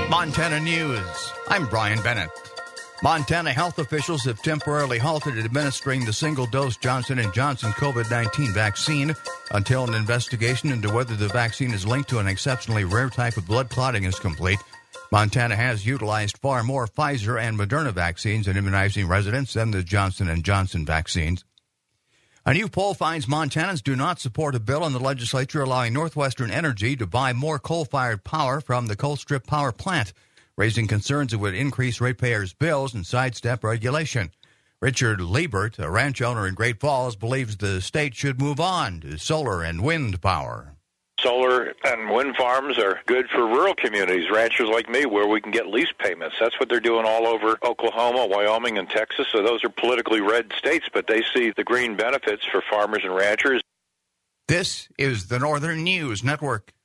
Montana News. I'm Brian Bennett. Montana health officials have temporarily halted administering the single-dose Johnson & Johnson COVID-19 vaccine until an investigation into whether the vaccine is linked to an exceptionally rare type of blood clotting is complete. Montana has utilized far more Pfizer and Moderna vaccines in immunizing residents than the Johnson & Johnson vaccines. A new poll finds Montanans do not support a bill in the legislature allowing Northwestern Energy to buy more coal-fired power from the Colstrip Power Plant, raising concerns it would increase ratepayers' bills and sidestep regulation. Richard Liebert, a ranch owner in Great Falls, believes the state should move on to solar and wind power. Solar and wind farms are good for rural communities, ranchers like me, where we can get lease payments. That's what they're doing all over Oklahoma, Wyoming, and Texas. So those are politically red states, but they see the green benefits for farmers and ranchers. This is the Northern News Network.